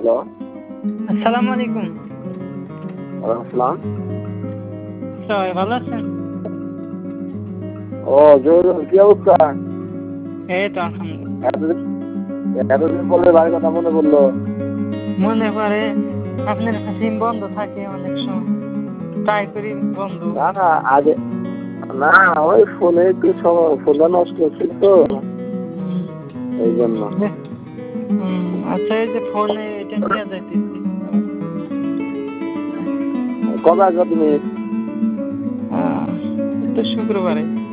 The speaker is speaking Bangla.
হ্যালো। আসসালামু আলাইকুম। ওয়ালাইকুম আসসালাম। সবাই ভালো আছেন? ও জহিরুল, কি অবস্থা? এই তো আলহামদুলিল্লাহ। এতদিন এতদিন পরে বাড়ির কথা মনে পড়লো। মনে পড়ে, আপনার সিম বন্ধ থাকে অনেক সময়, ট্রাই করি বন্ধ। না না, আগে না, ওই ফোনে একটু ফোনটা নষ্ট হচ্ছিল তো, হুম, এই জন্য। আচ্ছা, এই যে ফোনে এটা নিয়ে যাইতেছি। কবে আসবে তুমি? তো শুক্রবারে।